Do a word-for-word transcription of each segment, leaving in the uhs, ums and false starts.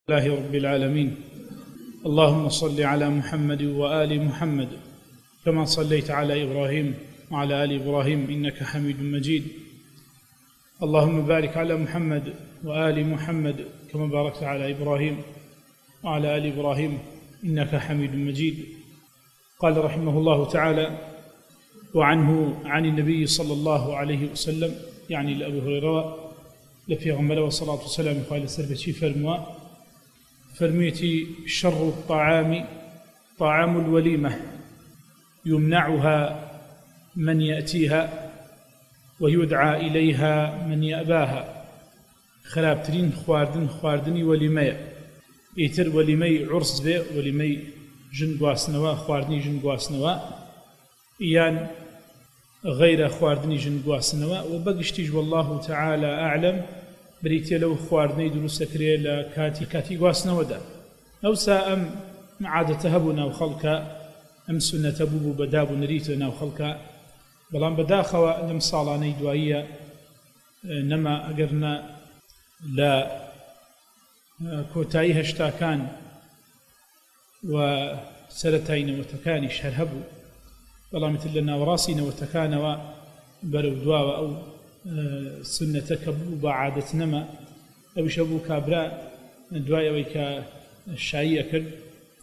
الله رب العالمين. اللهم صل على محمد وآل محمد كما صليت على إبراهيم وعلى آل إبراهيم إنك حميد مجيد. اللهم بارك على محمد وآل محمد كما باركت على إبراهيم وعلى آل إبراهيم إنك حميد مجيد. قال رحمه الله تعالى: وعنه عن النبي صلى الله عليه وسلم، يعني لأبي هريرة لفي غمله والصلاة والسلام قال سربتي فرموا فرميتي: شر الطعام طعام الوليمة يمنعها من يأتيها ويدعى إليها من يأباها. خرابترين خواردن خواردني وليمة إيتر وليمة عرس بي وليمة جن قواسنوا خواردني جن قواسنوا إيان غير خواردني جن قواسنوا. وبقشتيج والله تعالى أعلم بريتي لو خواردني دروس كريه لكاتي كاتي قواسنوا دا أو ساءم عادة هبنا وخلقا أم سنة بوبو بداب نريتنا وخلقا بلان بداخوا لم صالاني دوائية نما أقرنا لا كوتايها اشتاكان وسرتين وتكاني شهرهبو بلان مثل لنا وراسينا وتكانوا برو دواء أو سنة كبوبا عادة نما أو شبو كابراء دواء ويكا الشعية كرد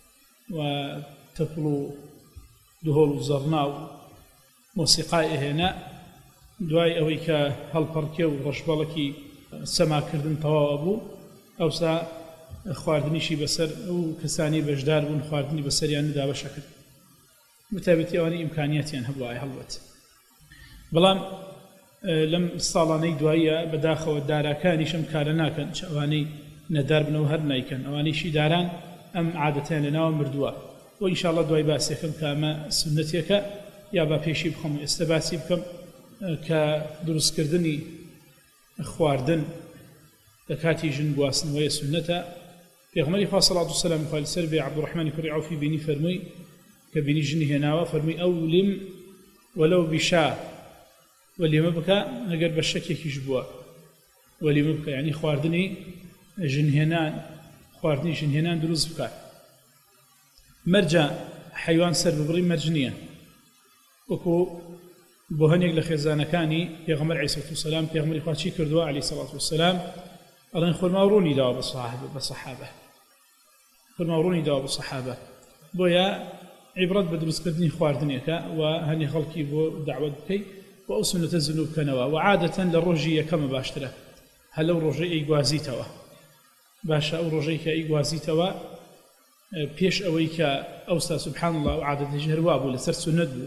وتطلو دهول الزرناو موسيقى هنا دواء أويكا هالبركي ورشبالكي سما كردن طوابو أو سا خواردني شي بسر أو كساني بجدار بون خواردني بسر يعني دا بشكل متابتي أواني إمكانياتي أن هبواي هلوت. بلان لم صالاني دوائية بداخل الدارا كان يشم كارناكن شواني ندار بنو هرنايكن أواني شي داران أم عادتين لنا ومردوا. وإن شاء الله دواي باسيكم كما سنتيك يا با بيشي بكم استباسي بكم كدروس كردني خواردن لكاتي جن بواسن ويا سنتا في غمري فاصل الله والسلام قال سربي عبد الرحمن كري عوفي بني فرمي كبني جني هنا فرمي أولم ولو بشاه واللي مبكى نقر بالشك يجبوا واللي مبكى يعني خواردني جنهنان خواردني جنهنان دروز بكى مرجع حيوان سر ببري مرجنية وكو بوهنيك لخزانة كاني يغمر عيسى والسلام يغمر إخواتي كردوا عليه الصلاة والسلام الله يخول موروني دوا بالصحابة بالصحابة خول موروني دوا بالصحابة بويا عبرت بدروس كردني خواردني كا وهني خلقي بو دعوة بكي وأسنة الذنوب كنوا. وعادة للرجية كما باشترى هل لو رجي إيقوازيتوا باشا أو رجيك إيقوازيتوا بيش أويك أوسا سبحان الله وعادة جهروابو لسر سندبو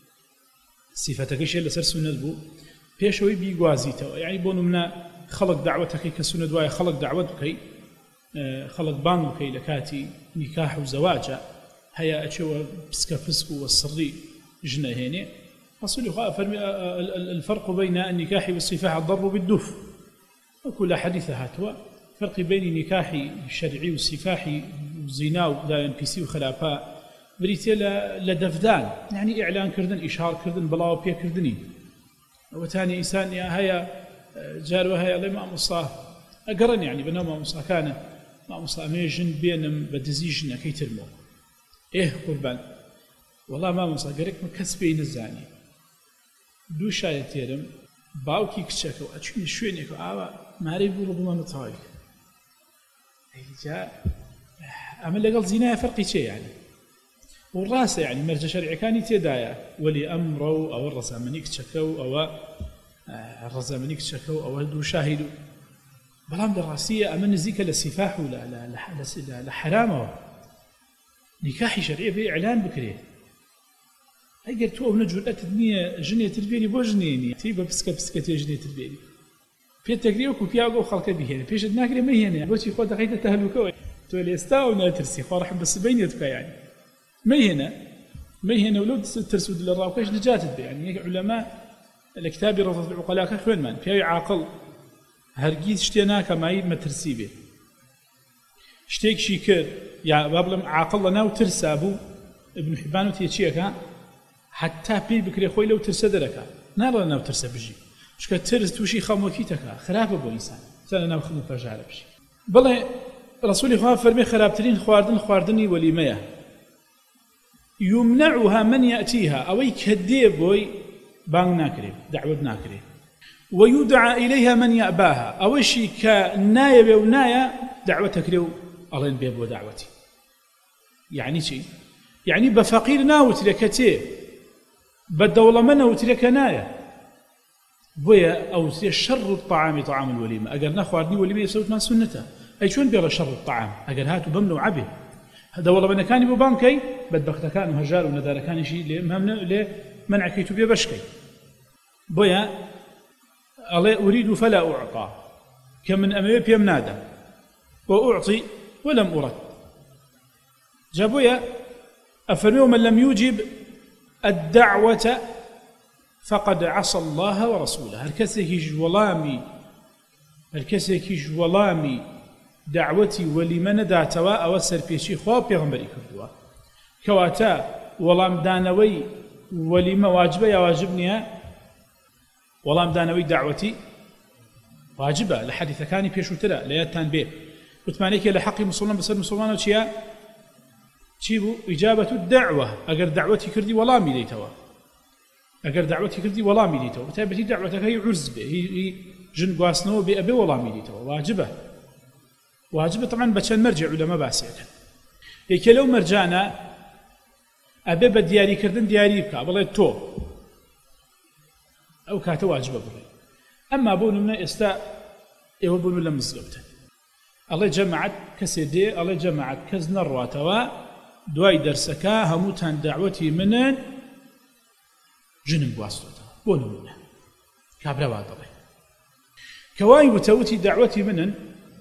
صفتك شيء لسر سندبو بيش أوي بيقوازيتوا يعني بونو منا خلق دعوتك كسندوايا خلق دعوتك خلق بانك لكاتي نكاح وزواجا هيا أشوى بسكفسكو والسري جنة هيني أصلي فرمي الفرق بين النكاح والصفاح الضرب بالدف وكل حديث هاتوا فرق بين النكاح الشرعي والصفاح والزنا ولا ينبسي وخلافا بريتيلا لدفدان يعني إعلان كردن إشهار كردن بلاو بيا كردني وثاني إنسان هيا جاروا هيا لما مصاه أقرن يعني بنما مصاه كان ما مصاه ميجن بينم بدزيجنا كي ترمو إيه قربان والله ما مصاه قريك مكسبين الزاني دو شاية تيرم باوكي كتشاكو أتشوني شوينيكو آوا ماري بولو بما متهايك اللي جاء أما لقل زينايا فرقي شيء يعني والراسة يعني مرجع شرعي كاني تيدايا ولي أمرو أو الرزامني كتشاكو أو الرزامني كتشاكو أو دو شاهدو بلام دراسية أما نزيك للسفاح ولا لا لا لحرامه نكاحي شرعي في إعلان بكريه أجر تو نجول أتدني جنية تربيني بوجنيني تيبا بسكة بسكة جنية تربيني في التقريب وكياغو خلق بيهنا فيش ناكري ما هنا بوتي خود دقيقة تهلوكوي تو اللي استاو ناترسي فرح بس بينتك يعني ما هنا ما هنا ولو ترسود للراوكاش نجات يعني علماء الكتاب رفض العقلاء كخوين من في عاقل هرجيز اشتيناك معي ما ترسي به اشتيك شيكر يا بابلم عاقل لنا وترسابو ابن حبان وتيتشيكا حتى بي بكري خوي لو ترسدرك نار لنا وترسى بجي شكا ترس توشي خاموكيتك خرافه بو انسان سنه ناخذ فرجع بشي بلى رسول الله فرمي خرابترين خواردن خواردني وليمية يمنعها من يأتيها أو يكهدي بوي بان ناكري دعوة ناكري ويدعى إليها من يأباها أو شي كناية وناية دعوتك لو الله بيب ودعوتي يعني شيء يعني بفقير ناوت لكتي بالدولة من ناوت لك ناية بويا أو شر الطعام طعام الوليمة أجر نخواردني وليمة يسوت ما سنته أي شون بيلا شر الطعام أجر هاتوا بمنو عبي هذا والله من كان ببانكي بدبخت كان وهجار وندار كان شيء لمهم لمنع كيتو بيبشكي بويا الله أريد فلا أعطى كمن أمامي بيمنادى وأعطي ولم أرد جابويا أفرموا من لم يجب الدعوة فقد عصى الله ورسوله هالكسي جولامي هالكسي جولامي دعوتي ولمن داتوا أوسر بيشي خواه بيغمبري كردوا كواتا ولام دانوي ولما واجبه يا واجبني ولام دانوي دعوتي واجبه لحديث كاني بيشو ترى لياتان بيه وثمانيك لحقي مسلمان بصير مسلمان وشيا تشيبو إجابة الدعوة أجر دعوتي كردي ولامي ليتوا أجر دعوتي كردي ولامي ليتوا وتابتي دعوتك هي عرز به هي جن قاسنو بأبي ولامي ليتوا واجبه واجبه طبعا بشان مرجع علماء باسيك هيك لو مرجعنا أبي بدياري كردن دياري بكا بالله تو أو كاته واجبه بره أما بون من استاء إيه بون لم مزقبته الله جمعت كسيدي الله جمعت كزنا الرواتوا دواي درسكا هموتان دعوتي منن جنن بواسطة بون منه كابرا واضبه كواي وتوتي دعوتي منن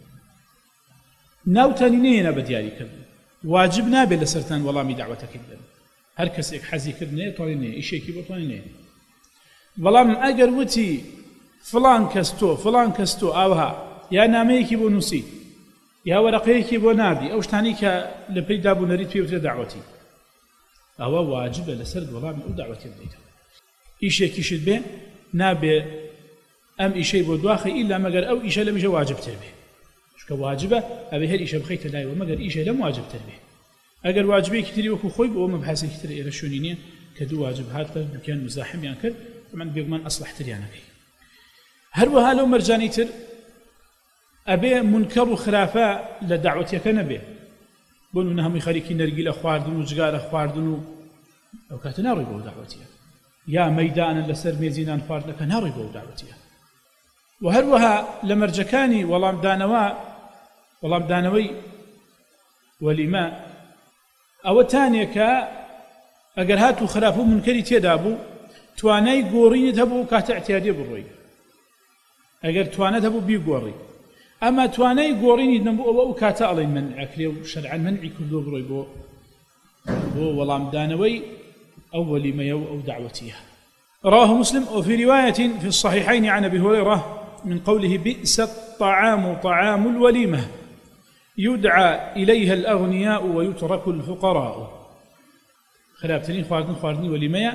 ناوتاني نينا بدياري كردن واجب نابي لسرتان والله دعوتك كردن هر کەسێک حەزی کرد نێ توانی نێ ئیشێکی بۆ توانی نێ بەڵام ئەگەر وتی فلان کەس تۆ فلان کەس تۆ ئاوها یا نامەیەکی بۆ نووسی یا وەرەقەیەکی بۆ ناردی ئەو شتانی کە لە پێی دابوونەریت پێ وترێ داعوەتی ئەوە واجبە لەسەر وەڵامی ئەو داعوەتی بدەیتەوە ئیشێکیشت بێ نابێ ئەم ئیشەی بۆ دواخی ئیلا مەگەر ئەو ئیشە لەمیشە واجبتر بێ چونکە واجبە ئەبێ هەر ئیشە بخەیتە لایەوە مەگەر ئیشە لەم واجبتر بێ ئەگەر واجبێکی تری وەکو خۆی بۆ مەبحەسێکی تر ئێرە شوێنی نییە کە دوو واجب هاتە دووکیان مزاحمیان کرد من بێگومان ئەسڵحتریانەکەی هەروەها لەو مەرجانی تر ئەبێ منکەڕ و خراپە لە داعوەتیەکە نەبێ بۆ نمونە هەمووی خەریکی نەرگیلە خواردن و جگارە خواردن و ئەو کاتە ناڕۆی بۆ داعوەتیە یا مەیدانە لەسەر مێزینان خواردنەکە ناڕۆی بۆ داعوەتیە و هەروەها لە مەرجەکانی وەڵامدانەوە وەڵامدانەوەی وەلیمە ئەوە تانێکە ئەگەر هات و خراپ و منکەری تێدا بوو توانای گۆڕینت هەبوو کاتە احتیادیە بڕۆی ئەگەر توانەت هەبوو بیگۆڕی ئەما توانای گۆڕینی نەبوو ئەوە ئەو کاتە ئەڵێن منعەکرێ و شەرعەن منعی کردووە بڕۆی بۆ بۆ وەڵامدانەوەی ئەو وەلیمەیە و ئەو دعوەتیە رواه مسلم وفي رواية في الصحيحين عن أبي هريرة من قوله بئس الطعام طعام الوليمة يدعى إليها الأغنياء ويترك الفقراء خلابتني خواردن خواردني وليمية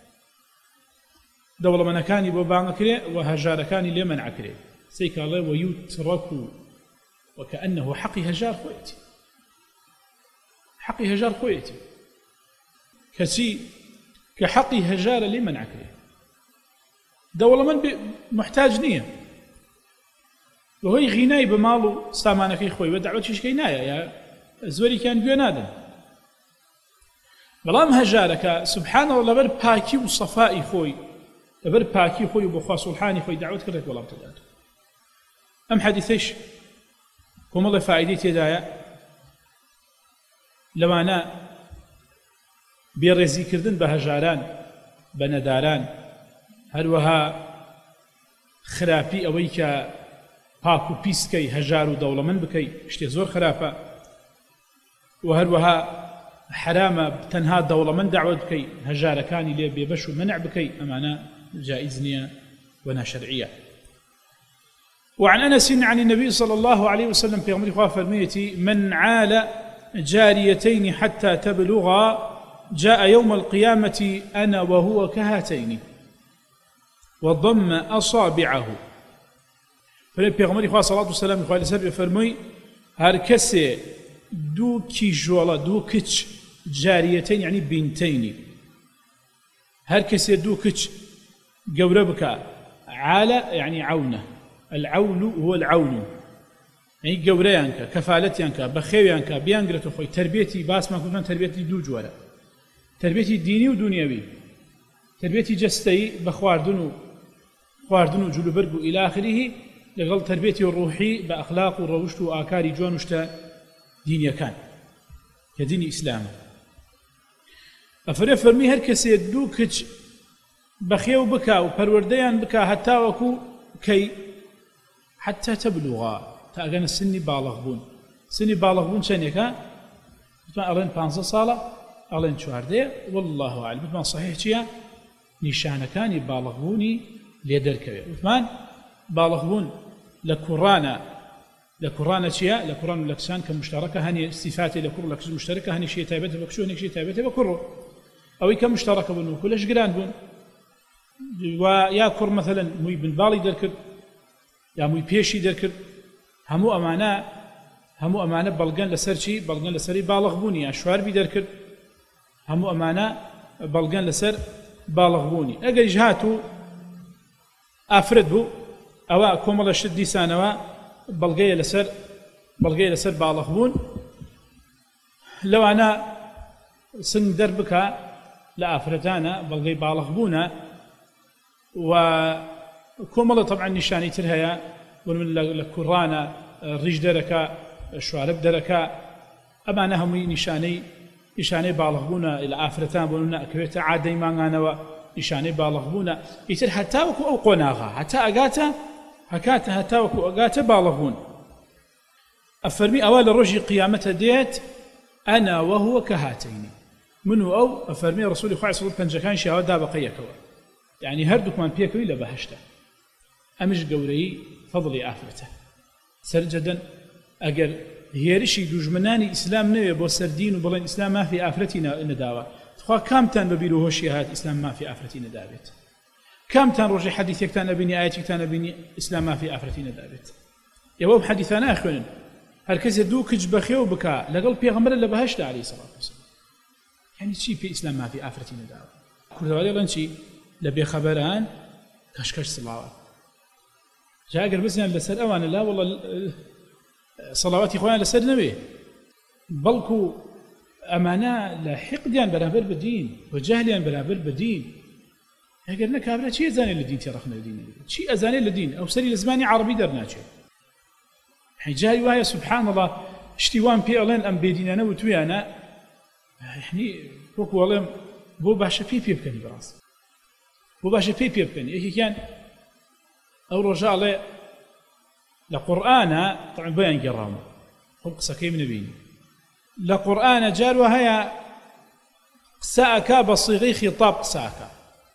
دولة منكاني بوبان أكري وهجاركاني لمن أكري سيك الله ويترك وكأنه حقي هجار خويتي حقي هجار خويتي كسي كحقي هجار لمن أكري دولة من محتاج نية وهي غناي بمالو سامانكي خوي ودعوتيش كينايا يا زوري كان بينادن بلام هجارك سبحان الله لبر باكي وصفائي خوي لبر باكي خوي وبخوا صلحاني خوي دعوت كرت ولا بتدات ام حديثيش كم الله فائدتي دايا لما انا بيرزي كردن بهجاران بنداران هروها خرافي اويك پاک و پیسکەی هەژار و دەوڵەمەند بکەی شتێ زۆر خراپە و هەروەها حرامە تەنها دەوڵەمەند دعوت بکەی هەژارەکانی لێ بێبەش و منع بکەی ئەمانە جائز نییە و ناشەرعیە وعن أنس عن النبي صلى الله عليه وسلم في أمر خواه فرميتي من عال جاريتين حتى تبلغا جاء يوم القيامة أنا وهو كهاتين وضم أصابعه فلي پیغمبری خواه صلاة و سلام خواه لسر بفرموی هەر کەسێ دوو کیژۆڵە دوو کچ جاریەتەین یعنی بینتەینی هەر کەسێ دوو کچ گەورە بکە عالە یعنی عەونە العەول هو العەون یعنی گەورەیان کە کەفالەتیان کە بەخێویان کە بیانگرێتەوە خۆی تربێتی باسمان کوتمان تربێتی دوو جۆرە تربێتی دینی و دونیەوی تربێتی جەستەیی بە خواردن و خواردن و جلوبەرگ و إلى آخره لەگەڵ تربێتی ڕوحی بە ئەخلاق و ڕەوشت و ئاکاری جوان و شتە دینیەکان کە دینی ئیسلامە ئەفەرێ فەرمی هەر کەسێ دوو کچ بەخێو بکە و پەروەردەیان بکە هەتاوەکو کەی حتى تبلغا تا ئەگەنە سنی باڵغ بوون سنی باڵغ بوون چەندێکە بتمان ئەڵێن پانزە ساڵە ئەڵێن چواردەیە والله ئەعلم بتمان صحیح چییە نیشانەکانی باڵغ بوونی لێ دەرکەوێت وتمان باڵغ بوون لە کوڕانە لە کوڕانە چییە لە کوڕان و لە کچان کە مشتەرەکە هەنێ صفاتی لە کوڕ و لە کچ مشتەرەکە هەنێ شێ تایبەتە بە کچ و هەنێکشی تایبەتە بە کوڕ ئەوەی کە مشتەرەکە بوون وەکو لەش گران بوون و یا کوڕ مەثەلاً مووی بنباڵی دەرکرد یا مووی پێشی دەرکرد هەموو ئەمانە هەموو ئەمانە بەڵگەن لەسەر چی بەڵگەن لەسەری باڵغ بوونی یا شواربی دەرکرد هەموو ئەمانە بەڵگەن لەسەر باڵغ بوونی ئەگەریش هاتوو ئافرەت بوو ئەوە کۆمەڵە شت دیسانەوە بەڵگەیە لەسەر بەڵگەیە لەسەر باڵغ بوون لەوانە سنگ دەربکە لە ئافرەتانە بەڵگەی باڵغ بوونە و کۆمەڵە طبعا نیشانی تر هەیە من لە کوڕانە ڕیش دەرەکە شوارب دەرەکە ئەمانە هەمووی نیشانەی نیشانەی باڵغ بوونە لە ئافرەتان بوون نەکەوێتە عادەی مانگانەوە نیشانەی باڵغ بوونە ئیتر هەتاوەکو ئەو قۆناغا هەتا ئەگاتە هەکاتە هەتاوەکو ئەگاتە باڵغ بوون ئەفەرمی ئەوە لە ڕۆژی قیامەتە دێت ئەنا وەهوە کە هاتەینی من و ئەو ئەفەرمی ڕسوولی خوای سڵ پەنجەکانی شیاوە دابەقەیەکەوە یعنی هەردووکمان پێکەوی لە بەهەشتە ئەمش گەورەی فەضڵی ئافرەتە سەرجەدەن ئەگەر هێرشی دوژمنانی ئیسلام نەوێ بۆ سەردین و بڵێن ئیسلام مافی ئافرەتی نەداوە خوا کامتان بە بیر و هۆشی هات ئیسلام مافی ئافرەتی نەدابێت کامتان ڕۆژی حەدیثێکتان نەبینی ئایەتێکتان نەبینی ئیسلام مافی ئافرەتی نەدابێت ئێوە حەدیثانە ئەخوێنن هەر کەسێ دوو کچ بەخێو بکە لەگەڵ پێغەمبەر لە بەهەشتا عەلەیهی سەڵات وسەلام یعنی چی پێ ئیسلام مافی ئافرەتی نەداوە کوردەواری دەڵێن چی لە بێخەبەران کەشکەش سڵاوات جا ئەگەر بزیان لەسەر ئەوانە لا وەڵڵە سەڵاواتی خۆیان لەسەر نەوێ بەڵکو ئەمانە لە حقدیان بەرامبەر بە دین و جەهلیان بەرامبەر بە دین ئەگەر نە کابرا چی ئەزانێت لە دین تێڕەخنە لە دین چی ئەزانێت لە دین ئەو سەری لە زمانی عەرەبی دەرناچێت جای وایە سوبحان الله شتی وان پێ ئەڵێن ئەم بێدینانە وتویانە یعنی وەکو ئەڵێم بۆ باشە پێی پێ بکەنی بەڕاست بۆ باشە پێی پێ بکەنی یەکێکیان ئەو ڕۆژە ئەڵێ لە قورئانە طبعا بۆیان گێڕاومە خۆ قسەکەی من نەبینی لە قورئانە جاروە هەیە قسە ئەکا بە صیغەی خیتاب قسە ئەکا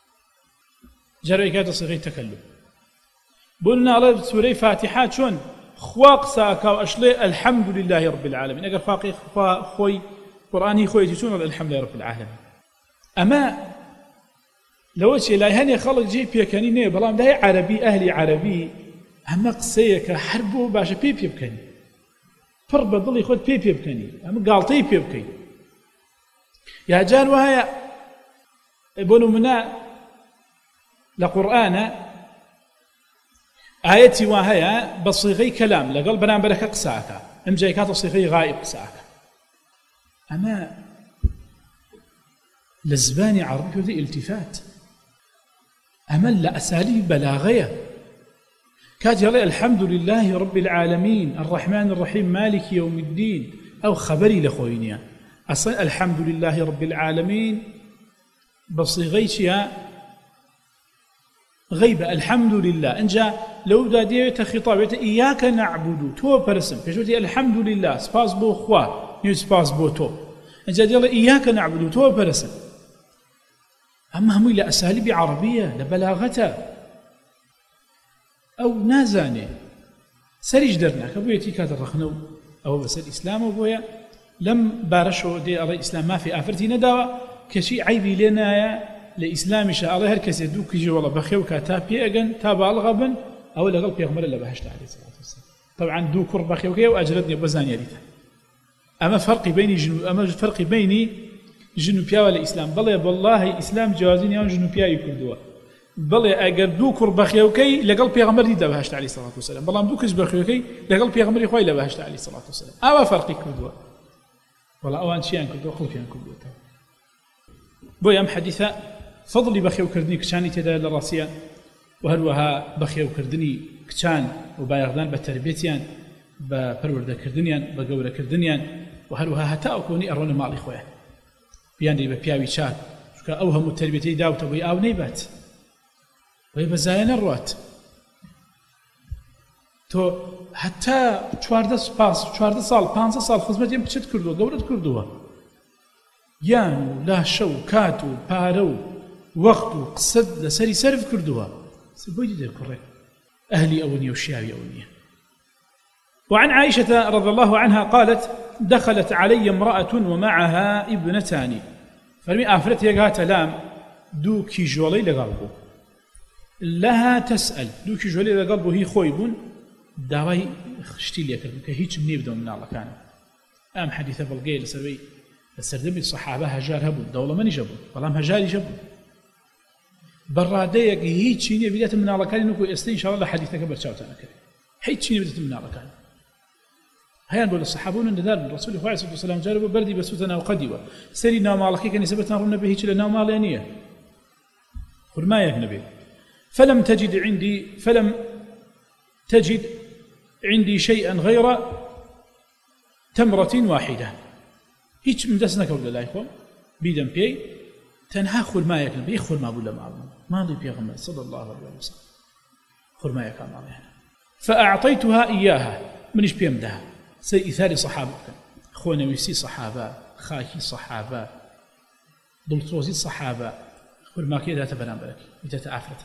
جارێ کاتە صیغەی تەکەلم بۆ ناڵێ سوورەی فاتحە چۆن خوا قسە ئەکا و ئەشڵێ الحەمد لله رب العالمین ئەگەر خواقی خۆی قورئانی خۆیەتی چۆن الحەمد لله رب العالمین ئەمە لەوە چێ لای هەنێ خەڵک جێی پێکەنی نێ بەڵام لای عەرەبی ئەهلی عەرەبی ئەمە قسەیەکە هەر بۆ باشە پێی پێ بکەنی پڕ بە دڵی خۆت پێی پێ بکەنی ئەمە گاڵتەی پێ بکەین یا جار وایە بۆ نمونە لە قورئانە ئاەتی وا هەیە بە صیغەی کەلام لەگەڵ بەرامبەرەکە قسە ئەکا ئەم جای کاتە صیغەی غائب قسە ئەکا ئەمە لە زبانی عەرەبی کەوتە ئیلتیفات ئەمە لە ئەسالیب بەلاغەیە كاتي الله الحمد لله رب العالمين الرحمن الرحيم مالك يوم الدين أو خبري لخوينيا أصلا الحمد لله رب العالمين بصيغيتها غيبة الحمد لله إنجا لو دادية خطاب إياك نعبد تو برسم فشوتي الحمد لله سباس بو خوا نيو سباس بو تو إنجا دي الله إياك نعبد تو برسم أما هم إلى أساليب عربية لبلاغتها أو نازاني سريج درناك أبويا تيكات الرخنو أو بس الإسلام أبويا لم بارشوا دي الله الإسلام ما في آفرتي نداوة كشي عيبي لنا لإسلام شاء الله هركز يدوك يجي والله بخيو كاتابي أجن تابع الغبن أو لغل بيغمر الله بهشت عليه الصلاة والسلام طبعا دو كور بخيوكي وأجلدني بزانيا ليتا أما فرق بيني جنو أما فرق بيني جنوبيا ولا إسلام بلى والله إسلام جوازين يوم جنوبيا يكردوا بلى أجر دو كور بخيوكي لقل بيغمر دي دبهشت عليه الصلاة والسلام بلى دو كش بخيوكي لقل بيغمر يخوي لبهشت عليه الصلاة والسلام أما فرق كردوا ولا أوان شيئا كردوا قل فيان كردوا بوي أم حديثة فضلي بخيو كردني كشاني تدا للراسية وهروها بخيو كردني كشان وبايغدان بتربيتيان بپروردە کردنیان بە گەورە کردنیان و هەروها هەتا ئەوکۆنی ئەڕۆنە ماڵی خۆیان بیاندی بە پیاوی چاک چونکە ئەو هەموو تربیەتەی داوتە بۆی ئاو نەیبات بۆی بەزایە نەڕوات تۆ هەتا چواردە سپاس چواردە ساڵ پانزە ساڵ خزمەتیان بچت کردووە گەورەت کردووە گیان و لاشە و کات و پارە و وەخت و قسەت لەسەری سەرف کردووە بۆی دەکوڕێ ئەهلی ئەوە نیە و شیاوی ئەوە نیە. وعن عائشة رضي الله عنها قالت دخلت علي امرأة ومعها ابنتان فرمي آفرت يقها لام دو كيجولي لقلبه لها تسأل دو كيجولي لقلبه هي خويبون داوي خشتي لي كذا كهيج مني بدون من الله كان أم حديث بلقي لسوي السردبي الصحابة هجار هبوا الدولة من يجبوا والله هجار يجبوا براديك هيج شيء بداية من الله كان إنه إن شاء الله حديثك برشاوتنا كذا هيج شيء بداية من الله كان هيان بول الصحابون ان دار الرسول صلى الله عليه وسلم جربوا بردي بسوتنا وقديوا سرينا مالك كان نسبتنا رنا به لنا مالانيه قل ما يا نبي فلم تجد عندي فلم تجد عندي شيئا غير تمرة واحدة هيك مدسنك ولا لا يخو بيدم بي تنها خل ما يا نبي خل ما بولا معلم ما ضي بيغمر صلى الله عليه وسلم خل ما يا كان فأعطيتها إياها منش بيمدها سي إثاري صحابة خونا ويسي صحابة خاكي صحابة دلتروزي صحابة كل ما كيدا تبنى بالك يتتعافرتك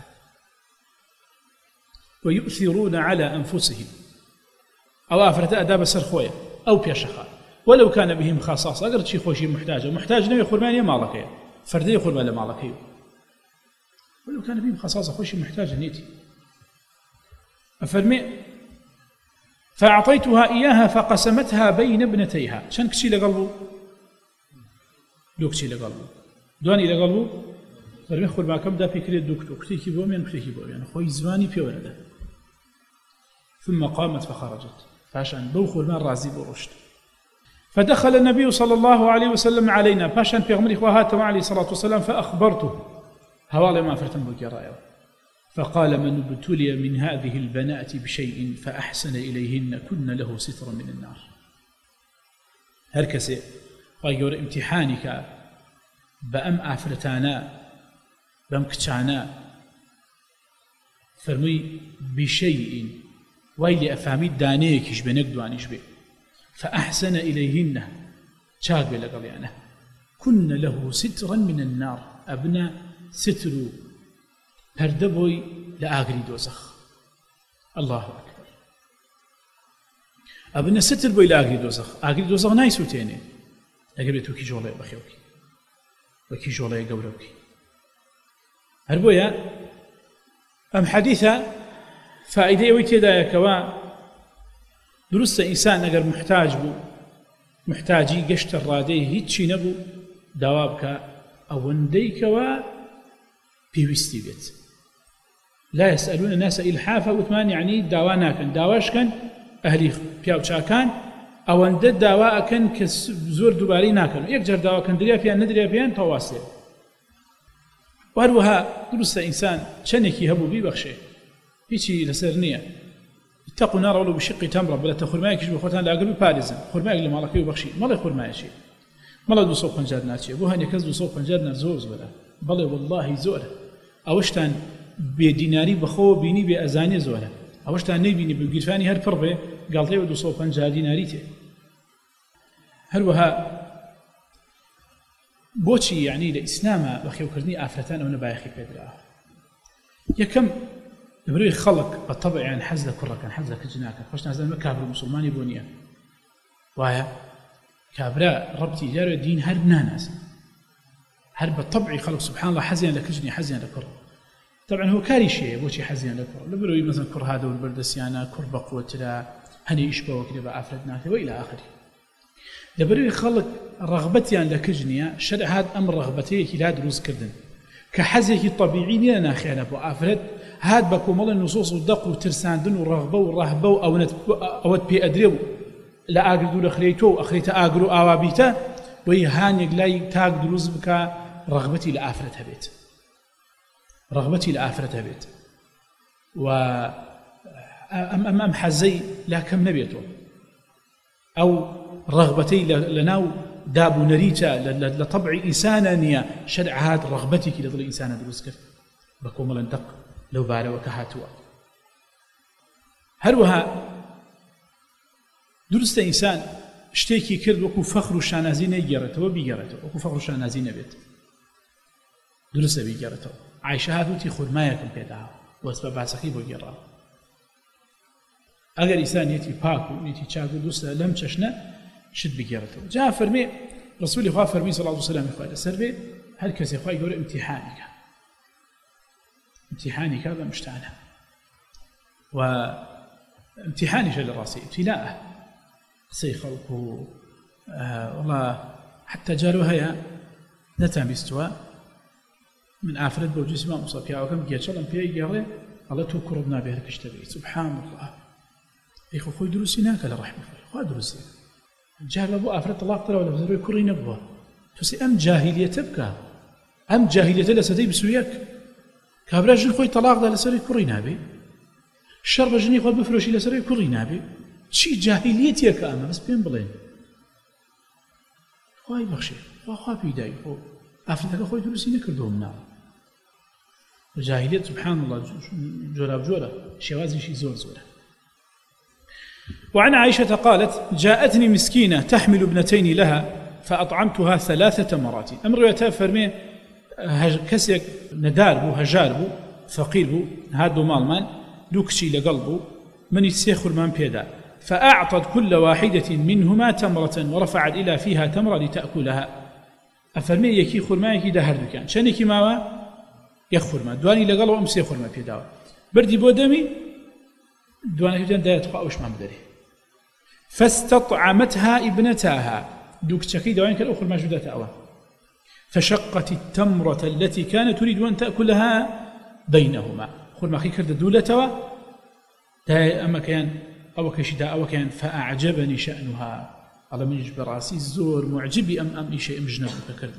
ويؤثرون على أنفسهم أو آفرت أداب سرخوية أو بيشخاء ولو كان بهم خاصاص أقرد شي خوشي محتاج محتاج نوي خرمانية مالكي فردي خرمان مالكي ولو كان بهم خاصاص خوشي محتاج نيتي أفرمي فأعطيتها إياها فقسمتها بين ابنتيها شن كشي لقلبه لو كشي لقلبه دواني لقلبه فرمي خل ما كم دا فكرة دكتور كتيكي بوميان كتيكي بوميان خوي زواني في ولده ثم قامت فخرجت فعشان بوخل ما رازي برشد فدخل النبي صلى الله عليه وسلم علينا فعشان في غمر إخوهاته عليه الصلاة والسلام فأخبرته هوالي ما فرتم بكرايا فقال من ابتلي من هذه البنات بشيء فأحسن إليهن كن له سترا من النار هركسي قايور امتحانك بأم آفرتانا بأم كتانا فرمي بشيء ويلي أفهمي دانيكش بنك دوانيش بي فأحسن إليهن شاق بلقضيانه كن له سترا من النار أبنى ستر هردبوي لآغري دوزخ الله أكبر أبنى ستر بوي لآغري دوزخ آغري دوزخ نايسو تيني أقبل توكي جولي بخيوكي وكي جولي قولوكي هربويا أم حديثة فائدة ويتدايا كوا درست إنسان أقر محتاج بو محتاجي قشت الرادي هيتشي نبو دوابك أوندي كوا بيوستي بيت لا يسألون الناس إلحافا وثمان يعني داوانا كان داواش كان أهلي بياو كان أوند داوا كان كزور دوباري ناكن يكجر داوا كان دريا فيان ندريا فيان تواصل وهروها درست إنسان شنكي هبو بي بخشي هيتشي لسرنية اتقوا نار ولو بشق تمرة بلا تخرمايك يجب خوتان لا قلبي بارزن خرمايك اللي مالكي وبخشي ما لا خرمايك شيء ما لا دو صوب بنجادنا شيء بوها نكز دو صوب بنجادنا زور زولا بلا والله زور اوشتان بديناري بخو بيني بأزاني زولا اوشتان ني بيني بقرفاني هر فربه قالتي ودو صوب بنجاد ديناريته هروها بوشي يعني لإسلام بخيو كردني آفرتان أو نبايخي بيدرا يكم بروي خلق بالطبع يعني حزلة كرة كان حزلة كجناك خوش نازل مكابر مسلماني بونيا ويا كابرا ربتي جارو الدين هرب ناناس هرب بالطبع خلق سبحان الله حزين لكجني حزين لكرة طبعا هو كاري شيء بوشي حزين لكرة لبروي مثلا كر هذا والبردسيانا كر بقوة لا هەنی ئیش بەوەکرێ بە ئافرەت ناتێەوە إلى آخره. لەبەرەوەی خەڵک ڕەغبەتیان لە کژ نییە، شەرع هات ئەم ڕەغبەتەیەکی لا دروستکردن کە حەزێکی طەبیعی نییە ناخێنە بۆ ئافرەت، هات بە کۆمەڵە نوسوس و دەق و ترساندن و ڕەغبە و ڕەهبە و ئەوەت پێ ئەدرێ و لە ئاگر دوو دەخرێتەوە و ئەخرێتە ئاگر و ئاوابیتە بۆی هانێک لای تاک دروست بکە ڕەغبەتی لە ئافرەت هەبێت، ڕەغبەتی لە ئافرەت هەبێت و ئەم ئەم ئەم حەزەی لا کەم نەبێتەوە، ئەو ڕەغبەتەی لە ناو دابوونەریتە لە طەبعی ئینسانە نییە، شەرع هات ڕەغبەتێکی لە دڵی ئینسانە دروست کرد بە کۆمەڵە دەق لەو بارەوە کە هاتووە. هەروەها دروستە ئینسان شتێکی کرد وەکو فەخر و شانازی نەیگێڕێتەوە بیگەڕێتەوە، وەکو فەخر و شانازی نەبێت، دروستە بیگەڕێتەوە. عایشە هاتووتی خورمایەکم پێداوە وەس بە باسەکەی بۆ گێڕاوە. ئەگەر ئینسان نیەتی پاک و نیەتی چاک و دروستە لەم چەشنە شت بگێڕێتەوە. جا فەرمێ ڕسوولی خوا فەرمی صلی الله علیه و سلم خوای لەسەر بێ هەر کەسێ خوای گەورە ئیمتیحانی کە امتحاني كذا مشتعلة وامتحاني شل راسي ابتلاءه سيخلقه آه والله حتى جالوا هيا نتام بيستوى من آفرد بوجيس ما مصاب يا وكم جيت شلون في قال الله تو كربنا به كشتبي سبحان الله يا اخو خوي دروسي هناك لرحمه خو دروسي جهل ابو آفرد الله ترى ولا بزري كرين ابوه تسي ام جاهليه تبكى ام جاهليه لسدي بسوياك كابرا جن خوي طلاق ده لسري كوري نابي الشر جني خو بفرشي لسري كوري نابي شي جاهليتي كامل بس بين بلين خوي بخشي خو خو بيداي خو افريقيا خوي دروسي نكردهم نا الجاهليه سبحان الله جورا بجورا شوازي شي زور زوره. وعن عائشه قالت جاءتني مسكينه تحمل ابنتين لها فاطعمتها ثلاثه مرات. امر روايتها فرمي كسيك ندار بو هجار بو فقير بو هادو مالمان دوكشي لقلبو من يتسيخر من بيدا فأعطت كل واحدة منهما تمرة ورفعت إلى فيها تمرة لتأكلها. أفرمي يكي خرما يكي دهر دكان شانيكي ماوا يخور ما دواني لقلبو أمسي خرما بيدا بردي بودمي دواني كتان دا يتقع وش ما بدري فاستطعمتها ابنتاها دوكشكي دواني كالأخر ما جودات أوان فشقت التمرة التي كانت تريد أن تأكلها بينهما خل ما خيكر دولتها أما كان أو كشداء أو كان فأعجبني شأنها على من يجبر راسي الزور معجبي أم أم شيء مجنب فكرت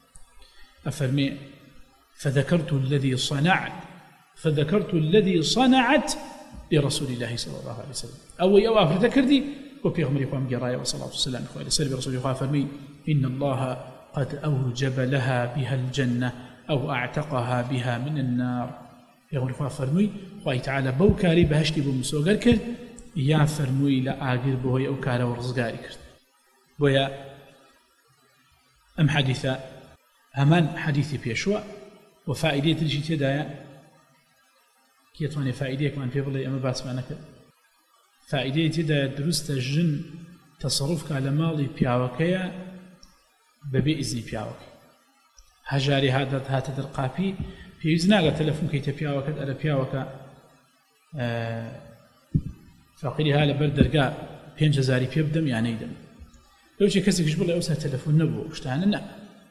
أفرمي فذكرت الذي صنعت فذكرت الذي صنعت لرسول الله صلى الله عليه وسلم أو أو أفرتكردي وفي أمر يقام جرايا وصلاة والسلام عليه وسلم رسول الله فرمي إن الله قد أوجب لها بها الجنة أو أعتقها بها من النار. يقول خواه فرموي خواه تعالى بو كاري بهشتي بو مسوغر كرد يا فرموي لا آقر بوهي أو كارا ورزقاري كرد بويا أم حديثة همان حديثي بيشوا وفائدية تلشي تدايا كيتواني فائدية كمان في بلي أما باس معنا كرد فائدية تدايا درست الجن تصرفك على مالي بياوكيا ببي إذني بياوك هجاري هذا هات درقابي في إذناغا تلفون كي تبياوك ألا بياوك آه فقيري هالا بردرقا بين جزاري بيبدم يعني يدم لو شي كسك جبل أوسها تلفون نبو وشتانا نا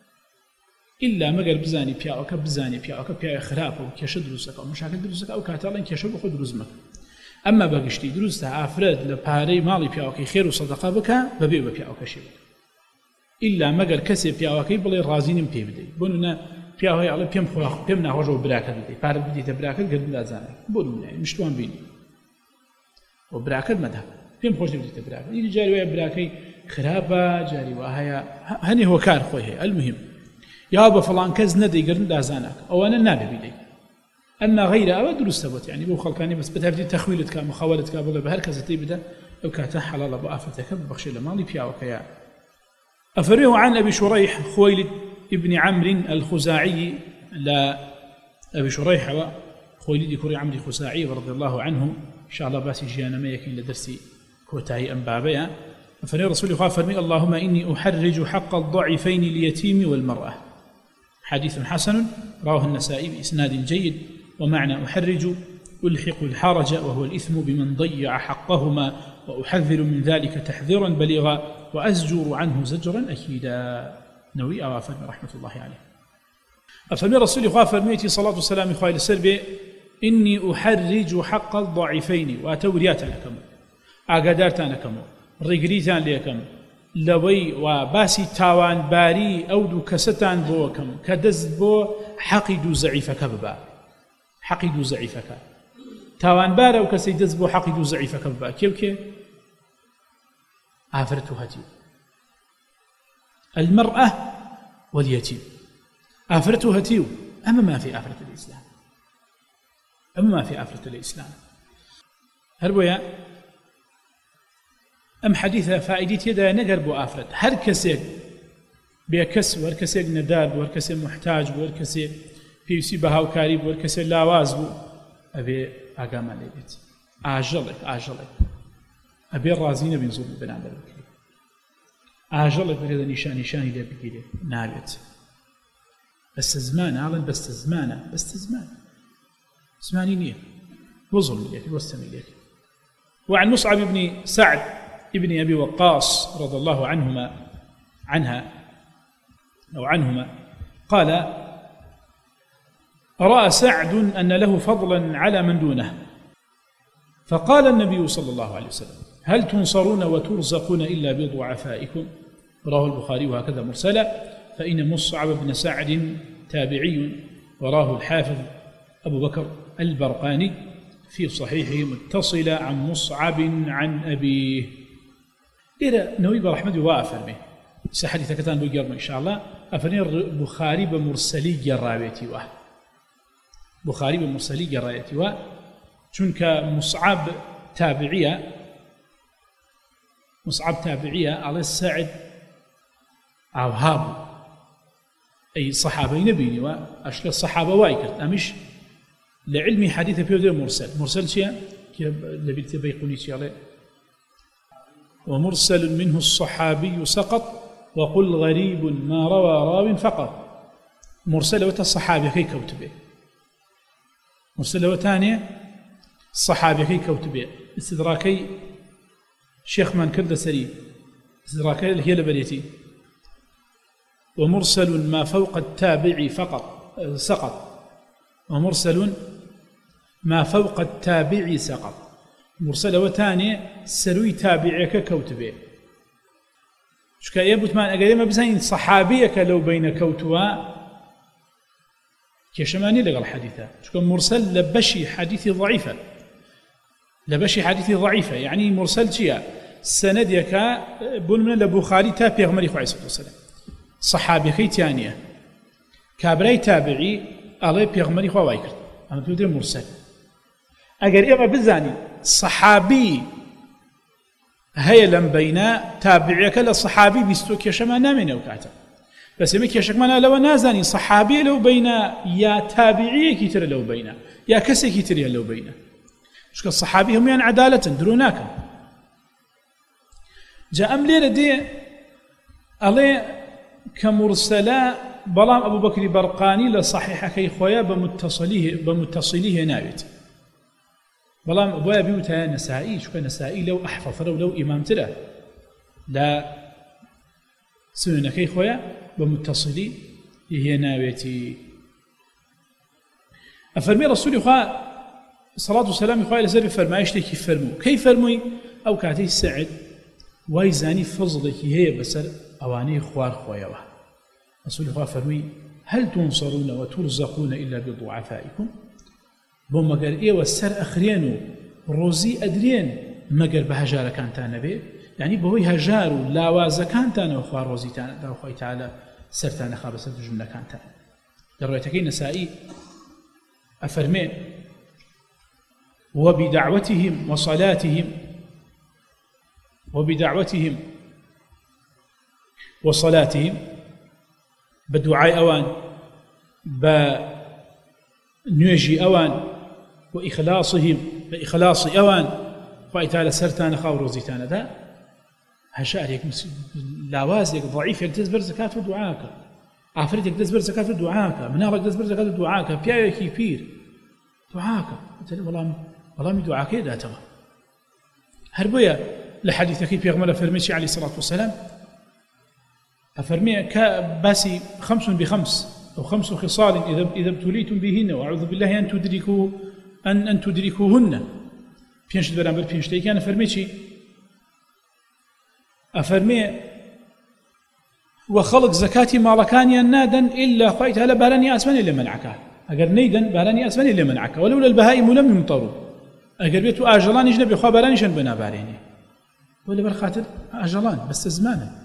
إلا مقر بزاني بياوك بزاني بياوك بياوك خراب وكيش دروسك أو مشاكل دروسك أو كاتالين كيش بخد دروزمك أما باقشتي دروسها أفراد لباري مالي بياوك خير وصدقا بك ببيو بياوك شيء إلا مقر كسي بياوكي بلي رازين بي بدي بوننا بياوكي على بيم خواخ بيم ناخوجو براكت بدي بارد بدي تبراكت قد لازاني بوننا يعني مشتوان بيني وبراكت مدها بيم خوش بدي تبراكت يجي جاري ويا براكي خرابة جاري وهايا هني هو كار خوي المهم يا أبا فلان كز ندي قرن لازانك أو أنا نابي بدي أما غير أبا دروس ثبت يعني بو خلقاني بس بتهفتي تخويلتك مخاولتك بلا بهركز تيبدا لو كاتا حلال أبو آفتك بخشي لمالي بياوكيا. أفريه عن أبي شريح خويلد ابن عمرو الخزاعي لا أبي شريح خويلد كوري عمرو الخزاعي رضي الله عنه إن شاء الله باسي جيانا ما يكين لدرسي كوتاي أنبابيا. أفريه رسول الله فرمي اللهم إني أحرج حق الضعيفين اليتيم والمرأة. حديث حسن رواه النسائي بإسناد جيد. ومعنى أحرج ألحق الحرج وهو الإثم بمن ضيع حقهما وأحذر من ذلك تحذيرا بليغا وأزجر عنه زجرا أكيدا. نووي أوافر رحمة الله عليه. أفرمي رسول الله فرميتي صلاة والسلام إخوائي للسلبي إني أحرج حق الضعيفين وأتوريات لكم ئاگادارتان لەکەمەوە ڕێگریتان لێکەم لەوەی و باسی تاوانباری ئەو دوو کەسەتان بۆکەم کە دەست بۆ حەقی دوو زەعیفەکە ببا. حەقی دوو زەعیفەکە تاوانبارە و کەسەی دەست بۆ حەقی دوو زەعیفەکە ببا. کێ و کێ؟ ئافرەت و هەتیو، المرأة واليتيم. ئافرەت و هەتیو ئەمە مافی ئافرەتە لە ئیسلام، ئەمە مافی ئافرەتە لە ئیسلام. هەر بۆیە ئەم حەدیثە فائیدەی تێدایە نەگەر بۆ ئافرەت، هەر کەسێک بێکەس بوو، هەر کەسێک نەدار بوو، هەر کەسێک محتاج بوو، هەر کەسێک پێویستی بە هاوکاری بوو، هەر کەسێک لاواز بوو، ئەبێ ئاگامان لێ بێت. ئاژەڵێک ئاژەڵێک ئەبێ ڕازی نەبین زوو بەرامبەر بکرێت. ئاژەڵێک بەرێدە نیشان نیشانی لێ بگیرێت ناوێت. بەستە زمانە ئاڵێن بەستە زمانە، بەستە زمانە زمانی نییە بۆ زوڵمی لێکرد وەستەمی لێکرد. وعن مصعب بن سعد ابن أبي وقاص رضي الله عنهما عنها أو عنهما قال رأى سعد أن له فضلا على من دونه فقال النبي صلى الله عليه وسلم هل تنصرون وترزقون إلا بضعفائكم؟ رواه البخاري وهكذا مرسلا. فإن مصعب بن سعد تابعي وراه الحافظ أبو بكر البرقاني في صحيحه متصلة عن مصعب عن أبيه. إذا نووي برحمة وافر به سحديث كتان بقرم إن شاء الله. أفني بخاري بمرسلي جراويتي واه بخاري بمرسلي جراويتي واه چونك مصعب تابعية مصعب تابعية على السعد عوهاب أي صحابي نبيني وأشكال الصحابة وايكرت أمش لعلمي حديث بيودي مرسل. مرسل شيء لبي تبيقوني شيء ومرسل منه الصحابي سقط وقل غريب ما روى راو فقط. مرسل وتصحابي كي كوتبه مرسل وثانية الصحابي كي كوتبه استدراكي شيخ من كل سري استدراكي اللي هي لبريتي. ومرسل ما فوق التابع فقط سقط ومرسل ما فوق التابع سقط. مرسل وثاني سروي تابعك كوتبه شكا يبوت مان اگر ما بزين صحابيك لو بين كوتوا كشماني لقى الحديثة شكا مرسل لبشي حديثي ضعيفة لبشي حديثي ضعيفة يعني مرسل شيء سند يكا بون من البخاري تابع غمري عليه الصلاة والسلام صحابي خي ثانية كابراي تابعي عليه بيغمري خواي كرت أما تقول مرسل أجر إما بزاني صحابي هي لم بينا تابعيك للصحابي بيستوك يشما من وكاتا بس يمك يشكمنا لو نازاني صحابي لو بينا يا تابعي كتر لو بينا يا كسي كتر لو بينا شك الصحابي هم يعني عدالة دروناك جاء أملي ردي عليه كمرسلا بلام أبو بكر برقاني لصحيح كي خويا بمتصليه بمتصليه ناويت بلام أبو أبي نسائي شو كان نسائي لو أحفظ لو لو إمام تلا لا سنن كي خويا بمتصلي هي ناويتي. أفرمي رسول الله صلاة والسلام خويا لزر فرمايش لك فرمو كيف فرمي أو كاتي السعد وايزاني فضلك هي بسر أواني خوار خويا رسول الله فرمي هل تنصرون وترزقون إلا بضعفائكم؟ بۆ مەگەر ئێوە سەر ئەخرێن و ڕۆزی ئەدرێن مەگەر بە هەژارەکانتان نەبێ یعنی بەهۆی هەژار و لاوازەکانتانەوە خوا ڕۆزیتان دا خۆی تەعالە سەرتان نەخا بەسەر دوژمنەکانتان. لە ڕوایەتەکەی نەسائی ئەفەرمێ وبدعوتهم وصلاتهم وبدعوتهم وصلاتهم بدعاء أوان بنيجي أوان وإخلاصهم بإخلاص أوان وإتالة سرتان خاور وزيتان دا هشار يك لاواز يك ضعيف يك تزبر زكاة دعاك عفريت يك تزبر زكاة دعاك منارك تزبر زكاة دعاك بيايك يبير دعاك والله والله دعاك دا توا هربويا لحديثك بيغمر فرميشي عليه الصلاة والسلام أفرمي كباسي خمس بخمس أو خمس خصال إذا إذا ابتليتم بهن وأعوذ بالله أن تدركوا أن أن تدركوهن بينشد برامبر بينشتي كان فرميشي أفرمي وخلق زكاتي مالكانيا نادا إلا خيت هلا باراني أسمن إلا منعك أجر نيدا باراني أسمن إلا منعك ولولا البهائم لم يمطروا أجر بيتوا أجلان يجنب يخوا باراني شن بنا باريني ولا بالخاطر أجلان بس زمانه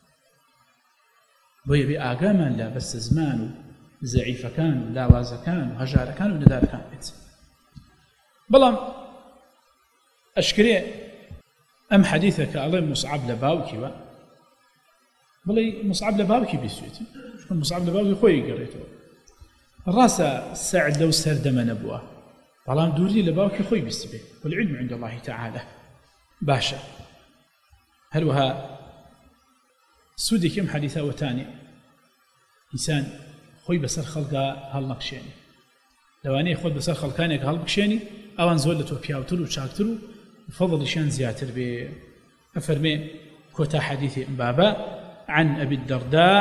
بۆیە بێ ئاگامان لا بەستە زمان و زەعیفەکان و لاوازەکان و هەژارەکان و نەدارەکان بێت بەڵام ئەشکرێ ئەم حەدیثە کە ئەڵێ موسعەب لە باوکیوە بڵێ موسعەب لە باوکی بیستوێتی چونکە موسعەب لە باوکی خۆی گەڕێتەوە ڕاستە سەعد لەو سەردەمە نەبووە بەڵام دووری لە باوکی خۆی بیستی بێ والعلم عند الله تعالى باشە هەروەها سودێکی ئەم حەدیثە وەتانێ ئینسان خۆی بەسەر خەڵکا هەڵنەکشێنی لەوانەیە خۆت بەسەر خەڵکانێک هەڵبکشێنی ئەوان زۆر لە تۆ پیاوتر و چاکتر و فەضڵیشیان زیاتر بێ ئەفەرمێ کۆتا حەدیثی ئەم بابە عن أبي الدرداء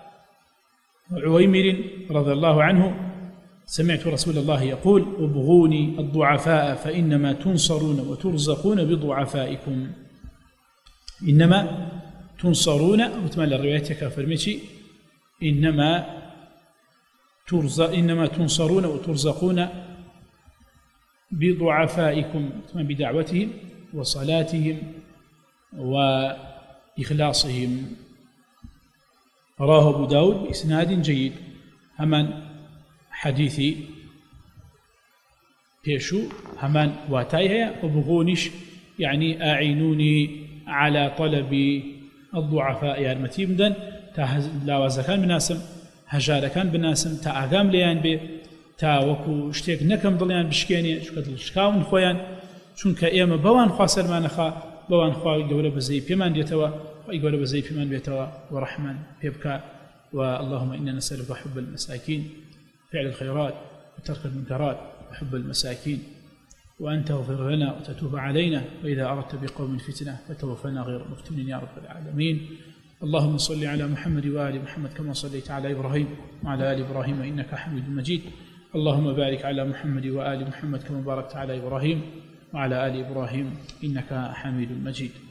عويمر رضي الله عنه سمعت رسول الله يقول ابغوني الضعفاء فإنما تنصرون وترزقون بضعفائكم إنما تنصرون وتمال الرواية فرميتي إنما ترزق إنما تنصرون وترزقون بضعفائكم بدعوتهم وصلاتهم وإخلاصهم رواه أبو داود بإسناد جيد همان حديثي بيشو همان واتايها وبغونش يعني أعينوني على طلب الضعفاء يارمتي بدن تا لاوازەکان بناسم هەژارەکان بناسم تا ئاگام لێیان بێ تا وەکو شتێک نەکەم دڵیان بشکێنێ چونکە دڵشکاون خۆیان چونکە ئێمە بەوان خوا سەرمانەخا بەوان خوا گەورە بەزەی پێمان دێتەوە خی گەورە بەزەی پێمان بێتەوە وەڕەحمان پێ بکە واللهم إنا نسألك حب المساكين فعل الخيرات وترك المنكرات وحب المساكين وأن تغفر لنا وتتوب علينا وإذا أردت بقوم فتنة فتوفنا غير مفتونين يا رب العالمين اللهم صل على محمد وآل محمد كما صليت على إبراهيم وعلى آل إبراهيم إنك حميد مجيد اللهم بارك على محمد وآل محمد كما باركت على إبراهيم وعلى آل إبراهيم إنك حميد مجيد